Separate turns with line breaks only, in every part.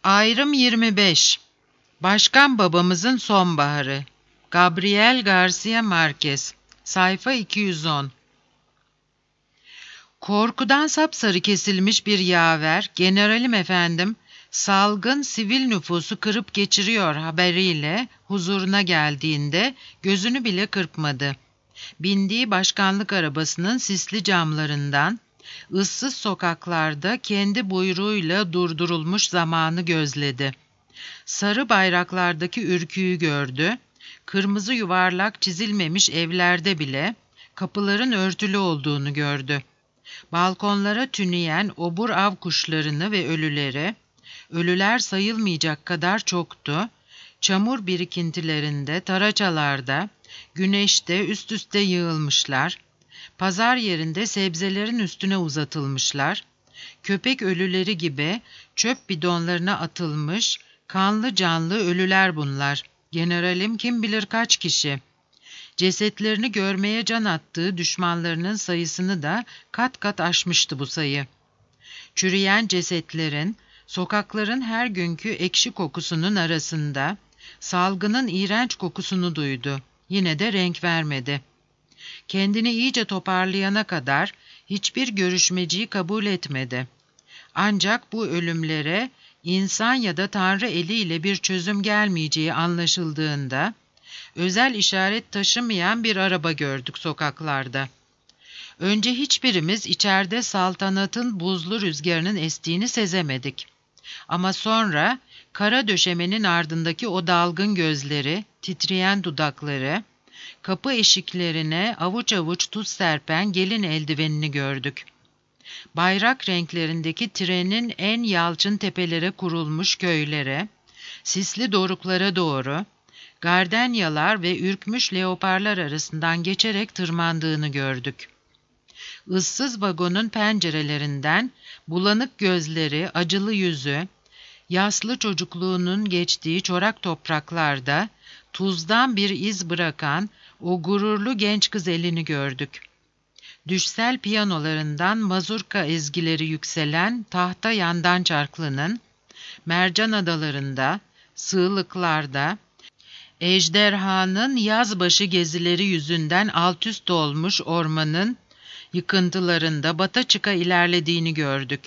Ayrım 25. Başkan babamızın sonbaharı. Gabriel Garcia Marquez. Sayfa 210. Korkudan sapsarı kesilmiş bir yaver, generalim efendim, salgın sivil nüfusu kırıp geçiriyor haberiyle huzuruna geldiğinde gözünü bile kırpmadı. Bindiği başkanlık arabasının sisli camlarından, ıssız sokaklarda kendi buyruğuyla durdurulmuş zamanı gözledi. Sarı bayraklardaki ürküyü gördü, kırmızı yuvarlak çizilmemiş evlerde bile kapıların örtülü olduğunu gördü. Balkonlara tüneyen obur av kuşlarını ve ölüler sayılmayacak kadar çoktu, çamur birikintilerinde, taraçalarda, güneşte üst üste yığılmışlar, pazar yerinde sebzelerin üstüne uzatılmışlar, köpek ölüleri gibi çöp bidonlarına atılmış, kanlı canlı ölüler bunlar. Generalim kim bilir kaç kişi. Cesetlerini görmeye can attığı düşmanlarının sayısını da kat kat aşmıştı bu sayı. Çürüyen cesetlerin, sokakların her günkü ekşi kokusunun arasında, salgının iğrenç kokusunu duydu. Yine de renk vermedi. Kendini iyice toparlayana kadar hiçbir görüşmeciyi kabul etmedi. Ancak bu ölümlere insan ya da Tanrı eliyle bir çözüm gelmeyeceği anlaşıldığında, özel işaret taşımayan bir araba gördük sokaklarda. Önce hiçbirimiz içeride saltanatın buzlu rüzgarının estiğini sezemedik. Ama sonra kara döşemenin ardındaki o dalgın gözleri, titreyen dudakları, kapı eşiklerine avuç avuç tuz serpen gelin eldivenini gördük. Bayrak renklerindeki trenin en yalçın tepelere kurulmuş köylere, sisli doruklara doğru, gardenyalar ve ürkmüş leoparlar arasından geçerek tırmandığını gördük. Issız vagonun pencerelerinden bulanık gözleri, acılı yüzü, yaslı çocukluğunun geçtiği çorak topraklarda tuzdan bir iz bırakan o gururlu genç kız elini gördük. Düşsel piyanolarından mazurka ezgileri yükselen tahta yandan çarklının, mercan adalarında, sığlıklarda, ejderhanın yazbaşı gezileri yüzünden altüst olmuş ormanın yıkıntılarında bata çıka ilerlediğini gördük.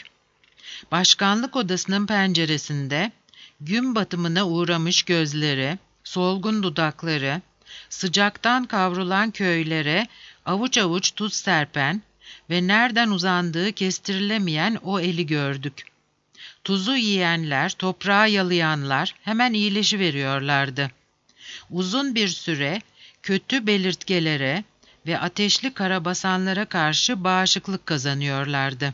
Başkanlık odasının penceresinde gün batımına uğramış gözleri, solgun dudakları, sıcaktan kavrulan köylere avuç avuç tuz serpen ve nereden uzandığı kestirilemeyen o eli gördük. Tuzu yiyenler, toprağa yalayanlar hemen iyileşiveriyorlardı. Uzun bir süre kötü belirtgelere ve ateşli karabasanlara karşı bağışıklık kazanıyorlardı.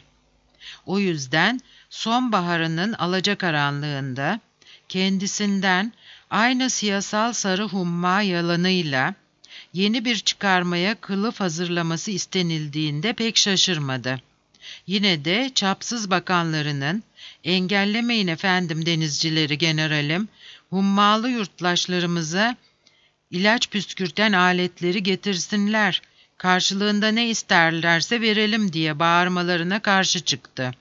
O yüzden sonbaharının alacakaranlığında kendisinden aynı siyasal sarı humma yalanıyla yeni bir çıkarmaya kılıf hazırlaması istenildiğinde pek şaşırmadı. Yine de çapsız bakanlarının, engellemeyin efendim denizcileri generalim, hummalı yurttaşlarımıza ilaç püskürten aletleri getirsinler, karşılığında ne isterlerse verelim diye bağırmalarına karşı çıktı.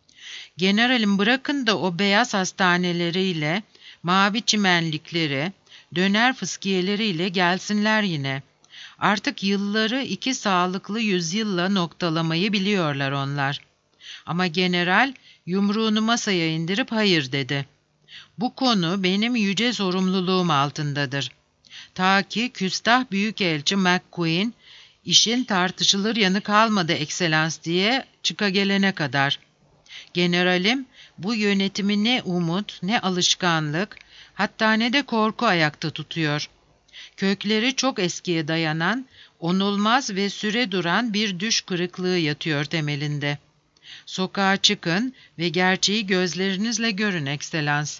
Generalim bırakın da o beyaz hastaneleriyle, mavi çimenlikleri, döner fıskiyeleriyle gelsinler yine. Artık yılları 2 sağlıklı yüzyılla noktalamayı biliyorlar onlar. Ama general yumruğunu masaya indirip hayır dedi. Bu konu benim yüce sorumluluğum altındadır. Ta ki küstah büyükelçi McQueen, işin tartışılır yanı kalmadı ekselans diye çıka gelene kadar. Generalim, bu yönetimi ne umut, ne alışkanlık, hatta ne de korku ayakta tutuyor. Kökleri çok eskiye dayanan, onulmaz ve süre duran bir düş kırıklığı yatıyor temelinde. Sokağa çıkın ve gerçeği gözlerinizle görün ekselans.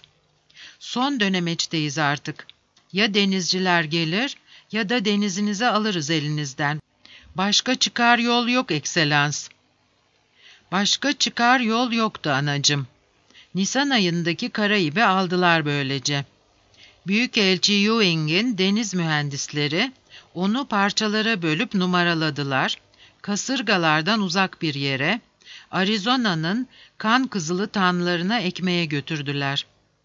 Son dönemeçteyiz artık. Ya denizciler gelir ya da denizinizi alırız elinizden. Başka çıkar yol yok ekselans. Başka çıkar yol yoktu anacığım. Nisan ayındaki Karayip'i aldılar böylece. Büyükelçi Ewing'in deniz mühendisleri onu parçalara bölüp numaraladılar. Kasırgalardan uzak bir yere, Arizona'nın kan kızılı tanlarına ekmeye götürdüler.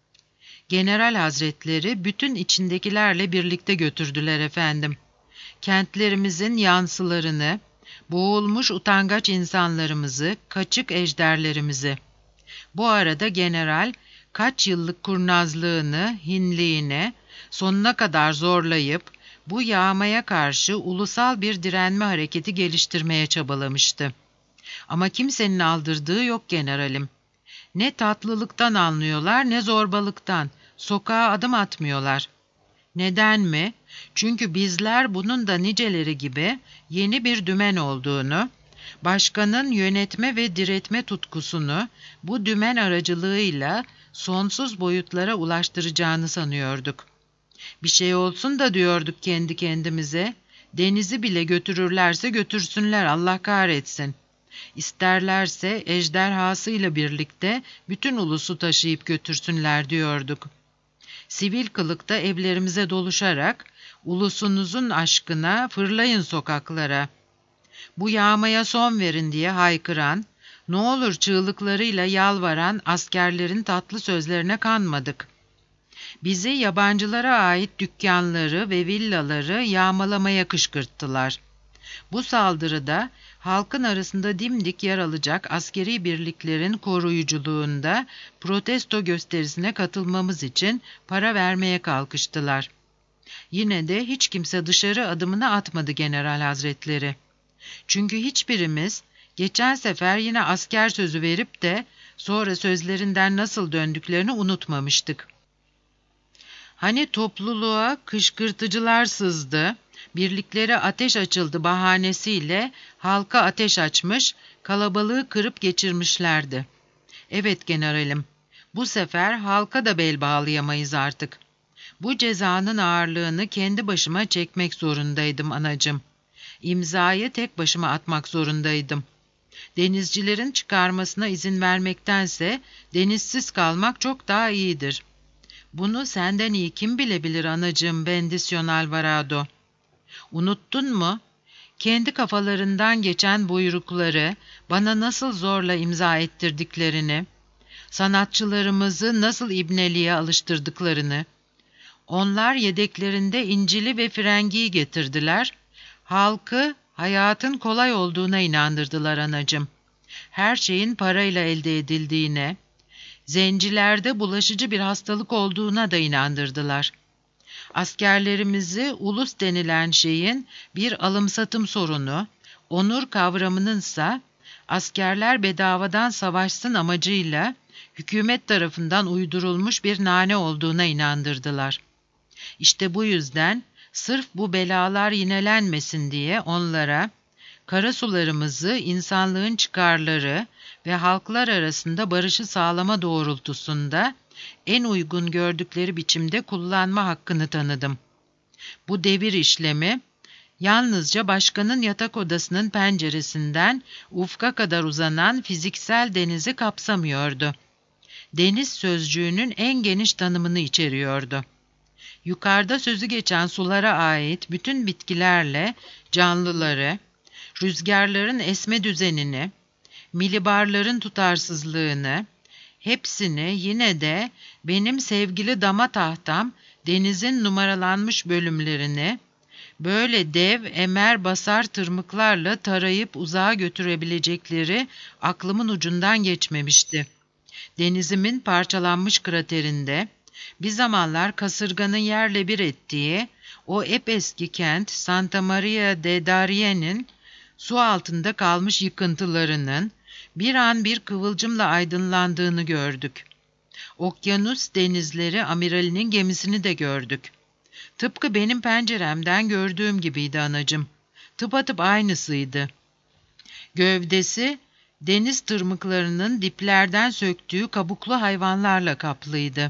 General Hazretleri bütün içindekilerle birlikte götürdüler efendim. Kentlerimizin yansılarını, boğulmuş utangaç insanlarımızı, kaçık ejderlerimizi. Bu arada general kaç yıllık kurnazlığını, hinliğini sonuna kadar zorlayıp bu yağmaya karşı ulusal bir direnme hareketi geliştirmeye çabalamıştı. Ama kimsenin aldırdığı yok generalim. Ne tatlılıktan anlıyorlar ne zorbalıktan. Sokağa adım atmıyorlar. Neden mi? Çünkü bizler bunun da niceleri gibi yeni bir dümen olduğunu, başkanın yönetme ve diretme tutkusunu bu dümen aracılığıyla sonsuz boyutlara ulaştıracağını sanıyorduk. Bir şey olsun da diyorduk kendi kendimize, denizi bile götürürlerse götürsünler Allah kahretsin. İsterlerse ejderhasıyla birlikte bütün ulusu taşıyıp götürsünler diyorduk. Sivil kılıkta evlerimize doluşarak ulusunuzun aşkına fırlayın sokaklara. Bu yağmaya son verin diye haykıran, ne olur çığlıklarıyla yalvaran askerlerin tatlı sözlerine kanmadık. Bizi yabancılara ait dükkanları ve villaları yağmalamaya kışkırttılar. Bu saldırıda halkın arasında dimdik yer alacak askeri birliklerin koruyuculuğunda protesto gösterisine katılmamız için para vermeye kalkıştılar. Yine de hiç kimse dışarı adımını atmadı General Hazretleri. Çünkü hiçbirimiz geçen sefer yine asker sözü verip de sonra sözlerinden nasıl döndüklerini unutmamıştık. Hani topluluğa kışkırtıcılar sızdı, birliklere ateş açıldı bahanesiyle halka ateş açmış, kalabalığı kırıp geçirmişlerdi. Evet generalim, bu sefer halka da bel bağlayamayız artık. Bu cezanın ağırlığını kendi başıma çekmek zorundaydım anacığım. İmzayı tek başıma atmak zorundaydım. Denizcilerin çıkarmasına izin vermektense denizsiz kalmak çok daha iyidir. Bunu senden iyi kim bilebilir anacığım Bendición Alvarado? Unuttun mu? Kendi kafalarından geçen buyrukları bana nasıl zorla imza ettirdiklerini, sanatçılarımızı nasıl ibneliğe alıştırdıklarını. Onlar yedeklerinde İncil'i ve Frengi'yi getirdiler, halkı hayatın kolay olduğuna inandırdılar anacığım. Her şeyin parayla elde edildiğine, zencilerde bulaşıcı bir hastalık olduğuna da inandırdılar. Askerlerimizi ulus denilen şeyin bir alım-satım sorunu, onur kavramınınsa askerler bedavadan savaşsın amacıyla hükümet tarafından uydurulmuş bir nane olduğuna inandırdılar. İşte bu yüzden sırf bu belalar yinelenmesin diye onlara karasularımızı insanlığın çıkarları ve halklar arasında barışı sağlama doğrultusunda en uygun gördükleri biçimde kullanma hakkını tanıdım. Bu devir işlemi yalnızca başkanın yatak odasının penceresinden ufka kadar uzanan fiziksel denizi kapsamıyordu. Deniz sözcüğünün en geniş tanımını içeriyordu. Yukarıda sözü geçen sulara ait bütün bitkilerle canlıları, rüzgarların esme düzenini, milibarların tutarsızlığını, hepsini yine de benim sevgili dama tahtam denizin numaralanmış bölümlerini böyle dev emer basar tırmıklarla tarayıp uzağa götürebilecekleri aklımın ucundan geçmemişti. Denizimin parçalanmış kraterinde bir zamanlar kasırganın yerle bir ettiği o eski kent Santa Maria de Darie'nin su altında kalmış yıkıntılarının bir an bir kıvılcımla aydınlandığını gördük. Okyanus denizleri amiralinin gemisini de gördük. Tıpkı benim penceremden gördüğüm gibiydi anacığım. Tıpatıp aynısıydı. Gövdesi deniz tırmıklarının diplerden söktüğü kabuklu hayvanlarla kaplıydı.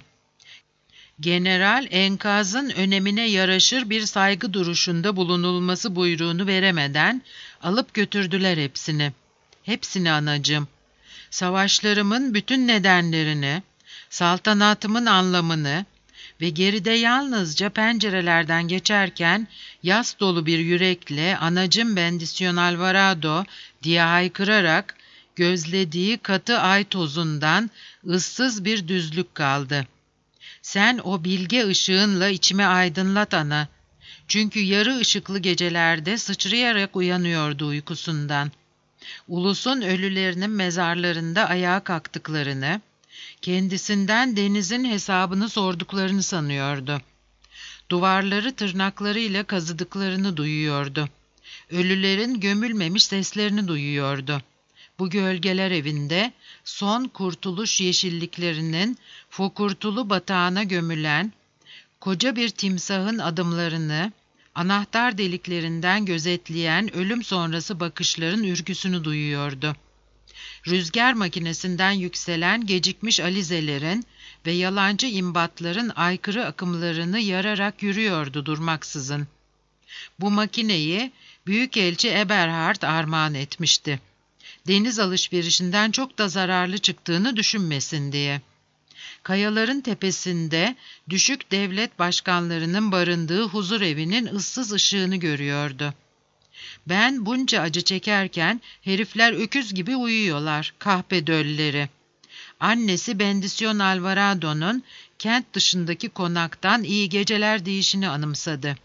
General enkazın önemine yaraşır bir saygı duruşunda bulunulması buyruğunu veremeden alıp götürdüler hepsini. Hepsini anacığım. Savaşlarımın bütün nedenlerini, saltanatımın anlamını ve geride yalnızca pencerelerden geçerken yas dolu bir yürekle anacığım Bendición Alvarado diye haykırarak gözlediği katı ay tozundan ıssız bir düzlük kaldı. Sen o bilge ışığınla içimi aydınlat ana. Çünkü yarı ışıklı gecelerde sıçrayarak uyanıyordu uykusundan. Ulusun ölülerinin mezarlarında ayağa kalktıklarını, kendisinden denizin hesabını sorduklarını sanıyordu. Duvarları tırnaklarıyla kazıdıklarını duyuyordu. Ölülerin gömülmemiş seslerini duyuyordu. Bu gölgeler evinde son kurtuluş yeşilliklerinin fokurtulu batağına gömülen koca bir timsahın adımlarını, anahtar deliklerinden gözetleyen ölüm sonrası bakışların ürküsünü duyuyordu. Rüzgar makinesinden yükselen gecikmiş alizelerin ve yalancı imbatların aykırı akımlarını yararak yürüyordu durmaksızın. Bu makineyi Büyükelçi Eberhard armağan etmişti. Deniz alışverişinden çok da zararlı çıktığını düşünmesin diye. Kayaların tepesinde düşük devlet başkanlarının barındığı huzur evinin ıssız ışığını görüyordu. Ben bunca acı çekerken herifler öküz gibi uyuyorlar, kahpe dölleri. Annesi Bendisyon Alvarado'nun kent dışındaki konaktan iyi geceler deyişini anımsadı.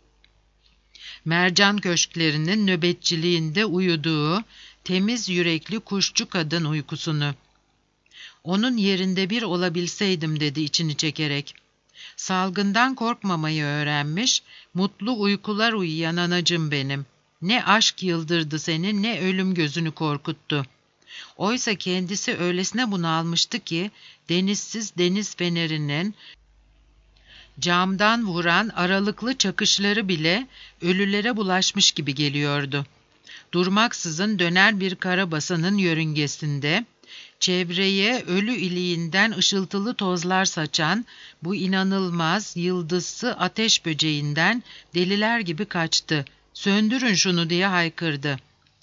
Mercan köşklerinin nöbetçiliğinde uyuduğu temiz yürekli kuşçu kadın uykusunu. Onun yerinde bir olabilseydim dedi içini çekerek. Salgından korkmamayı öğrenmiş, mutlu uykular uyuyan anacım benim. Ne aşk yıldırdı seni, ne ölüm gözünü korkuttu. Oysa kendisi öylesine bunalmıştı ki, denizsiz deniz fenerinin camdan vuran aralıklı çakışları bile ölülere bulaşmış gibi geliyordu. Durmaksızın döner bir karabasanın yörüngesinde, çevreye ölü iliğinden ışıltılı tozlar saçan bu inanılmaz yıldızsı ateş böceğinden deliler gibi kaçtı. "Söndürün şunu!" diye haykırdı.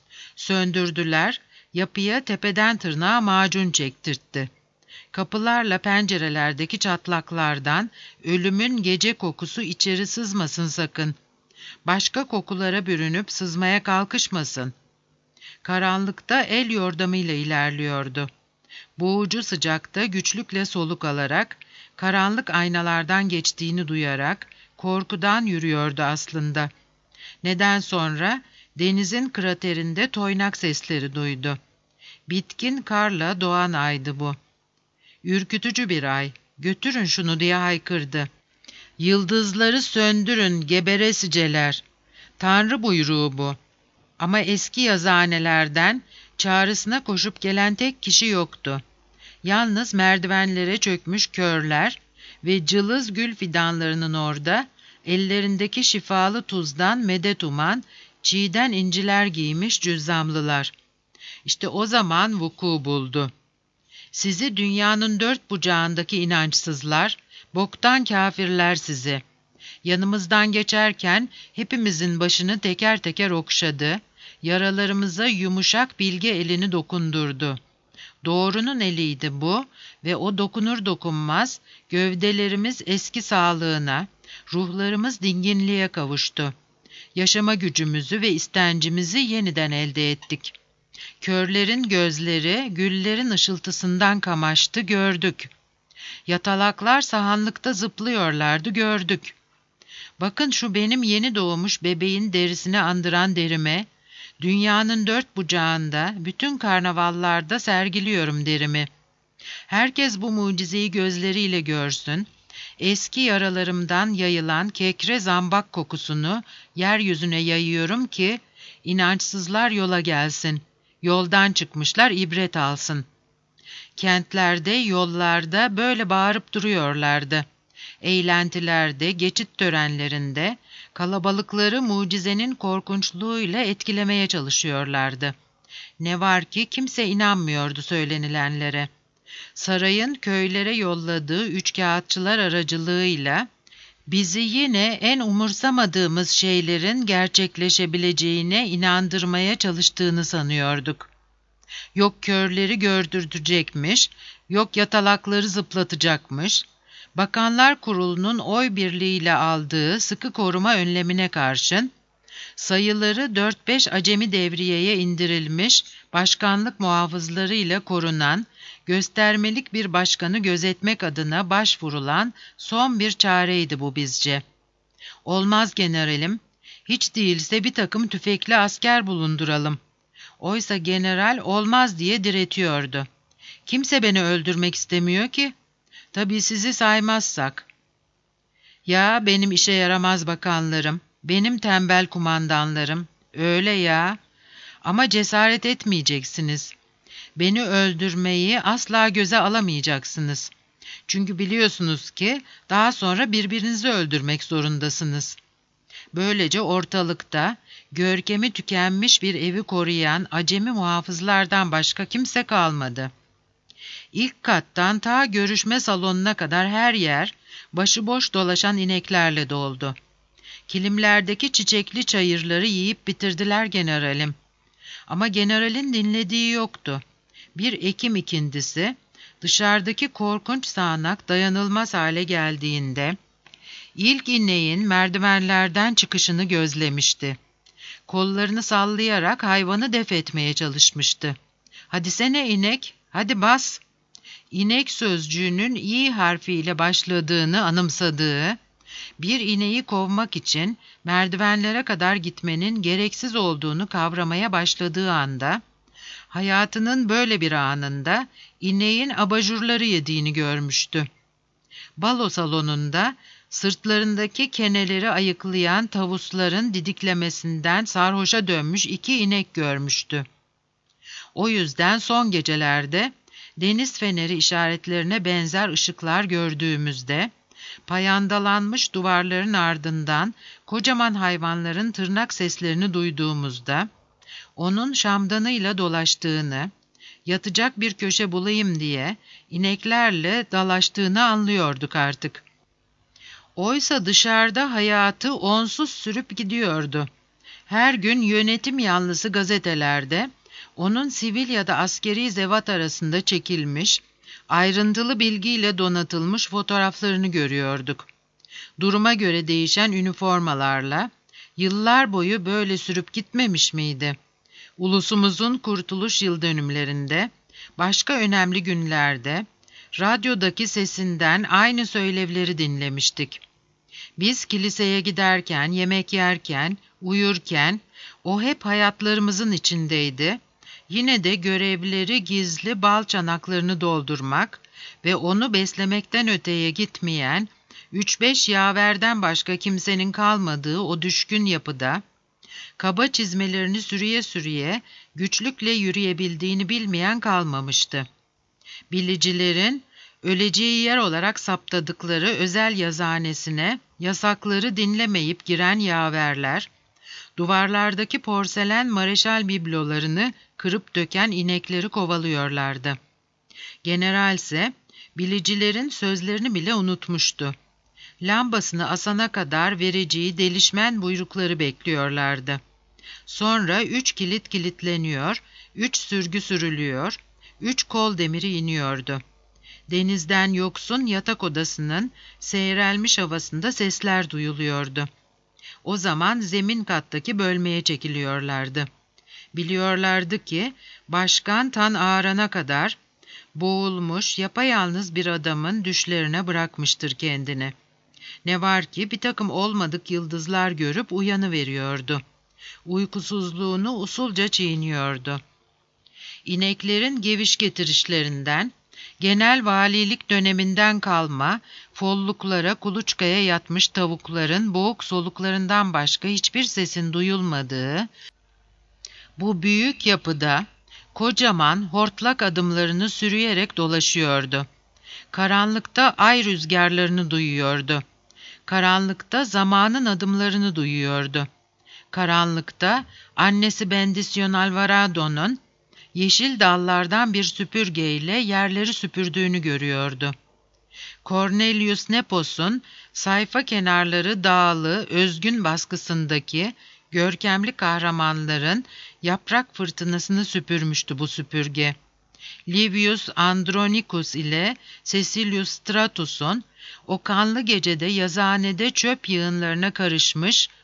Söndürdüler, yapıya tepeden tırnağa macun çektirtti. Kapılarla pencerelerdeki çatlaklardan ölümün gece kokusu içeri sızmasın sakın. Başka kokulara bürünüp sızmaya kalkışmasın. Karanlıkta el yordamıyla ilerliyordu. Boğucu sıcakta güçlükle soluk alarak, karanlık aynalardan geçtiğini duyarak, korkudan yürüyordu aslında. Neden sonra denizin kraterinde toynak sesleri duydu. Bitkin karla doğan aydı bu. Ürkütücü bir ay. "Götürün şunu!" diye haykırdı. "Yıldızları söndürün geberesiceler!" Tanrı buyruğu bu. Ama eski yazıhanelerden çağrısına koşup gelen tek kişi yoktu. Yalnız merdivenlere çökmüş körler ve cılız gül fidanlarının orada, ellerindeki şifalı tuzdan medet uman, çiğden inciler giymiş cüzzamlılar. İşte o zaman vuku buldu. Sizi dünyanın dört bucağındaki inançsızlar, boktan kâfirler sizi. Yanımızdan geçerken hepimizin başını teker teker okşadı, yaralarımıza yumuşak bilge elini dokundurdu. Doğrunun eliydi bu ve o dokunur dokunmaz gövdelerimiz eski sağlığına, ruhlarımız dinginliğe kavuştu. Yaşama gücümüzü ve istencimizi yeniden elde ettik. Körlerin gözleri güllerin ışıltısından kamaştı, gördük. Yatalaklar sahanlıkta zıplıyorlardı, gördük. Bakın şu benim yeni doğmuş bebeğin derisini andıran derime, dünyanın dört bucağında, bütün karnavallarda sergiliyorum derimi. Herkes bu mucizeyi gözleriyle görsün, eski yaralarımdan yayılan kekre zambak kokusunu yeryüzüne yayıyorum ki, inançsızlar yola gelsin, yoldan çıkmışlar ibret alsın. Kentlerde, yollarda böyle bağırıp duruyorlardı. Eğlentilerde, geçit törenlerinde, kalabalıkları mucizenin korkunçluğuyla etkilemeye çalışıyorlardı. Ne var ki kimse inanmıyordu söylenilenlere. Sarayın köylere yolladığı üçkağıtçılar aracılığıyla bizi yine en umursamadığımız şeylerin gerçekleşebileceğine inandırmaya çalıştığını sanıyorduk. Yok körleri gördürtecekmiş, yok yatalakları zıplatacakmış. Bakanlar Kurulu'nun oy birliğiyle aldığı sıkı koruma önlemine karşın, Sayıları 4-5 acemi devriyeye indirilmiş, başkanlık muhafızlarıyla korunan, göstermelik bir başkanı gözetmek adına başvurulan son bir çareydi bu bizce. Olmaz generalim, hiç değilse bir takım tüfekli asker bulunduralım. Oysa general olmaz diye diretiyordu. Kimse beni öldürmek istemiyor ki. Tabii sizi saymazsak. Ya benim işe yaramaz bakanlarım, benim tembel kumandanlarım, öyle ya. Ama cesaret etmeyeceksiniz. Beni öldürmeyi asla göze alamayacaksınız. Çünkü biliyorsunuz ki daha sonra birbirinizi öldürmek zorundasınız. Böylece ortalıkta görkemi tükenmiş bir evi koruyan acemi muhafızlardan başka kimse kalmadı. İlk kattan ta görüşme salonuna kadar her yer başıboş dolaşan ineklerle doldu. Kilimlerdeki çiçekli çayırları yiyip bitirdiler generalim. Ama generalin dinlediği yoktu. Bir Ekim ikindisi, dışarıdaki korkunç sağanak dayanılmaz hale geldiğinde, ilk ineğin merdivenlerden çıkışını gözlemişti. Kollarını sallayarak hayvanı def etmeye çalışmıştı. "Hadi sene inek, hadi bas!" İnek sözcüğünün i harfiyle başladığını anımsadığı, bir ineği kovmak için merdivenlere kadar gitmenin gereksiz olduğunu kavramaya başladığı anda, hayatının böyle bir anında ineğin abajurları yediğini görmüştü. Balo salonunda sırtlarındaki keneleri ayıklayan tavusların didiklemesinden sarhoşa dönmüş 2 inek görmüştü. O yüzden son gecelerde deniz feneri işaretlerine benzer ışıklar gördüğümüzde, payandalanmış duvarların ardından kocaman hayvanların tırnak seslerini duyduğumuzda, onun şamdanıyla dolaştığını, yatacak bir köşe bulayım diye ineklerle dalaştığını anlıyorduk artık. Oysa dışarıda hayatı onsuz sürüp gidiyordu. Her gün yönetim yanlısı gazetelerde, onun sivil ya da askeri zevat arasında çekilmiş, ayrıntılı bilgiyle donatılmış fotoğraflarını görüyorduk. Duruma göre değişen üniformalarla, yıllar boyu böyle sürüp gitmemiş miydi? Ulusumuzun kurtuluş yıldönümlerinde, başka önemli günlerde, radyodaki sesinden aynı söylevleri dinlemiştik. Biz kiliseye giderken, yemek yerken, uyurken, o hep hayatlarımızın içindeydi. Yine de görevleri gizli bal çanaklarını doldurmak ve onu beslemekten öteye gitmeyen, 3-5 yaverden başka kimsenin kalmadığı o düşkün yapıda, kaba çizmelerini sürüye sürüye güçlükle yürüyebildiğini bilmeyen kalmamıştı. Bilicilerin öleceği yer olarak saptadıkları özel yazıhanesine yasakları dinlemeyip giren yaverler, duvarlardaki porselen mareşal biblolarını kırıp döken inekleri kovalıyorlardı. General ise bilicilerin sözlerini bile unutmuştu. Lambasını asana kadar vereceği delişmen buyrukları bekliyorlardı. Sonra 3 kilit kilitleniyor, 3 sürgü sürülüyor, 3 kol demiri iniyordu. Denizden yoksun yatak odasının seyrelmiş havasında sesler duyuluyordu. O zaman zemin kattaki bölmeye çekiliyorlardı. Biliyorlardı ki başkan tan ağarana kadar boğulmuş yapayalnız bir adamın düşlerine bırakmıştır kendini. Ne var ki bir takım olmadık yıldızlar görüp uyanıveriyordu. Uykusuzluğunu usulca çiğniyordu. İneklerin geviş getirişlerinden, genel valilik döneminden kalma, folluklara, kuluçkaya yatmış tavukların boğuk soluklarından başka hiçbir sesin duyulmadığı, bu büyük yapıda kocaman hortlak adımlarını sürüyerek dolaşıyordu. Karanlıkta ay rüzgarlarını duyuyordu. Karanlıkta zamanın adımlarını duyuyordu. Karanlıkta annesi Bendición Alvarado'nun yeşil dallardan bir süpürgeyle yerleri süpürdüğünü görüyordu. Cornelius Nepos'un sayfa kenarları dağlı, özgün baskısındaki görkemli kahramanların yaprak fırtınasını süpürmüştü bu süpürge. Livius Andronicus ile Cecilius Stratus'un o kanlı gecede yazıhanede çöp yığınlarına karışmış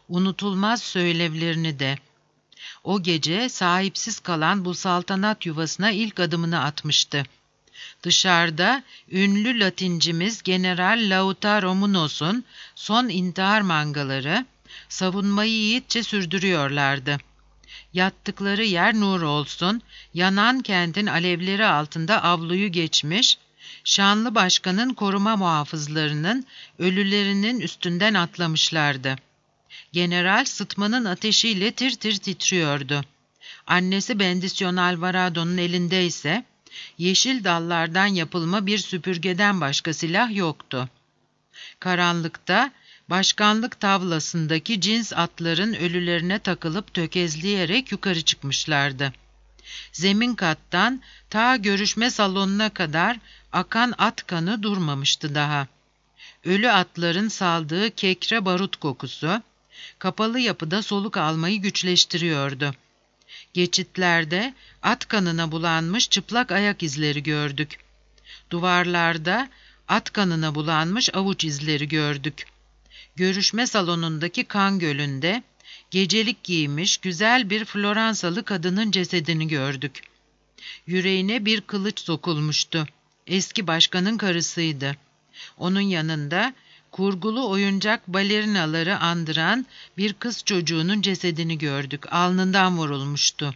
unutulmaz söylevlerini de. O gece sahipsiz kalan bu saltanat yuvasına ilk adımını atmıştı. Dışarıda ünlü Latincimiz General Lautaro Muñoz'un son intihar mangaları savunmayı yiğitçe sürdürüyorlardı. Yattıkları yer nur olsun, yanan kentin alevleri altında avluyu geçmiş, şanlı başkanın koruma muhafızlarının ölülerinin üstünden atlamışlardı. General sıtmanın ateşiyle tir tir titriyordu. Annesi Bendición Alvarado'nun elinde ise yeşil dallardan yapılma bir süpürgeden başka silah yoktu. Karanlıkta başkanlık tavlasındaki cins atların ölülerine takılıp tökezleyerek yukarı çıkmışlardı. Zemin kattan ta görüşme salonuna kadar akan at kanı durmamıştı daha. Ölü atların saldığı kekre barut kokusu, kapalı yapıda soluk almayı güçleştiriyordu. Geçitlerde at kanına bulanmış çıplak ayak izleri gördük. Duvarlarda at kanına bulanmış avuç izleri gördük. Görüşme salonundaki kan gölünde gecelik giymiş güzel bir Floransalı kadının cesedini gördük. Yüreğine bir kılıç sokulmuştu. Eski başkanın karısıydı. Onun yanında kurgulu oyuncak balerinaları andıran bir kız çocuğunun cesedini gördük. Alnından vurulmuştu.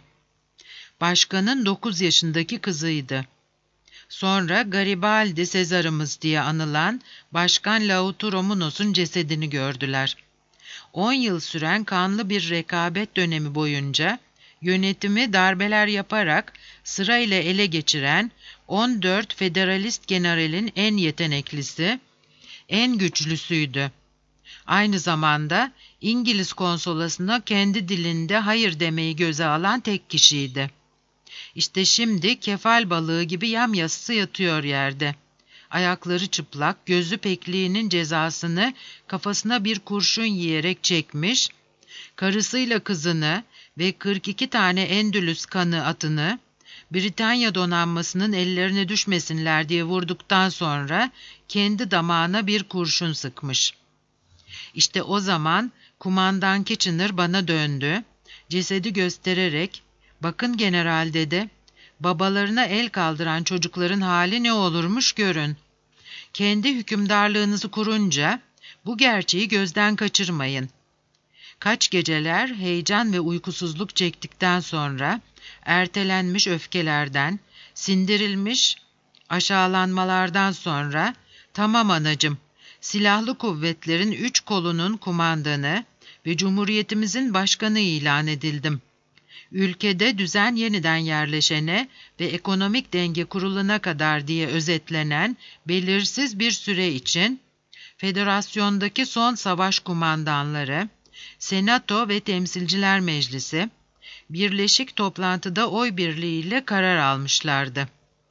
Başkanın 9 yaşındaki kızıydı. Sonra Garibaldi Sezarımız diye anılan Başkan Lautaro Muñoz'un cesedini gördüler. 10 yıl süren kanlı bir rekabet dönemi boyunca yönetimi darbeler yaparak sırayla ele geçiren 14 federalist generalin en yeteneklisi, en güçlüsüydü. Aynı zamanda İngiliz konsolosuna kendi dilinde hayır demeyi göze alan tek kişiydi. İşte şimdi kefal balığı gibi yamyassı yatıyor yerde. Ayakları çıplak, gözü pekliğinin cezasını kafasına bir kurşun yiyerek çekmiş, karısıyla kızını ve 42 tane Endülüs kanı atını Britanya donanmasının ellerine düşmesinler diye vurduktan sonra kendi damağına bir kurşun sıkmış. İşte o zaman kumandan Kitchener bana döndü, cesedi göstererek, "Bakın general," dedi, "babalarına el kaldıran çocukların hali ne olurmuş görün. Kendi hükümdarlığınızı kurunca bu gerçeği gözden kaçırmayın." Kaç geceler heyecan ve uykusuzluk çektikten sonra ertelenmiş öfkelerden, sindirilmiş aşağılanmalardan sonra "Tamam anacığım, silahlı kuvvetlerin 3 kolunun kumandanı ve Cumhuriyetimizin başkanı ilan edildim. Ülkede düzen yeniden yerleşene ve ekonomik denge kurulana kadar diye özetlenen belirsiz bir süre için Federasyondaki son savaş kumandanları, Senato ve Temsilciler Meclisi birleşik toplantıda oy birliğiyle karar almışlardı.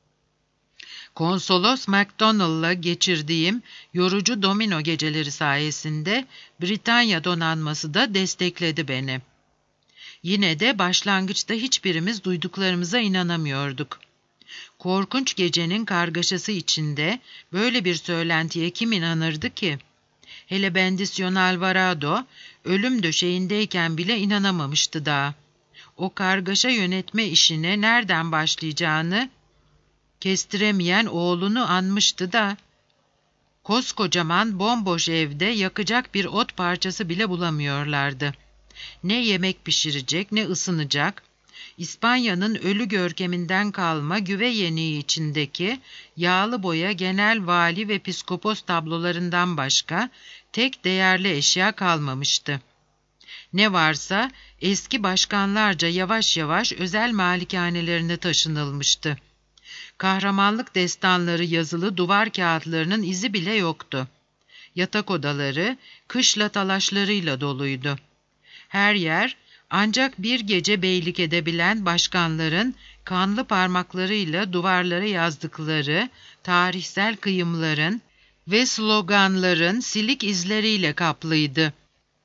Konsolos MacDonald'la geçirdiğim yorucu domino geceleri sayesinde Britanya donanması da destekledi beni. Yine de başlangıçta hiçbirimiz duyduklarımıza inanamıyorduk. Korkunç gecenin kargaşası içinde böyle bir söylentiye kim inanırdı ki? Hele Bendición Alvarado ölüm döşeğindeyken bile inanamamıştı daha. O kargaşa yönetme işine nereden başlayacağını kestiremeyen oğlunu anmıştı da, koskocaman bomboş evde yakacak bir ot parçası bile bulamıyorlardı. Ne yemek pişirecek ne ısınacak, İspanya'nın ölü görkeminden kalma güve yeniği içindeki yağlı boya genel vali ve piskopos tablolarından başka tek değerli eşya kalmamıştı. Ne varsa eski başkanlarca yavaş yavaş özel malikanelerine taşınılmıştı. Kahramanlık destanları yazılı duvar kağıtlarının izi bile yoktu. Yatak odaları kışla talaşlarıyla doluydu. Her yer ancak bir gece beylik edebilen başkanların kanlı parmaklarıyla duvarlara yazdıkları tarihsel kıyımların ve sloganların silik izleriyle kaplıydı.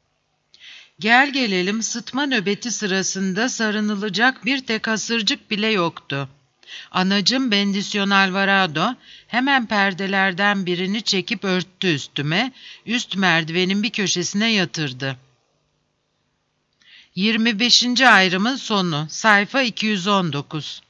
Gel gelelim sıtma nöbeti sırasında sarınılacak bir tek hasırcık bile yoktu. Anacım Bendición Alvarado hemen perdelerden birini çekip örttü üstüme, üst merdivenin bir köşesine yatırdı. 25. ayrımın sonu. Sayfa 219.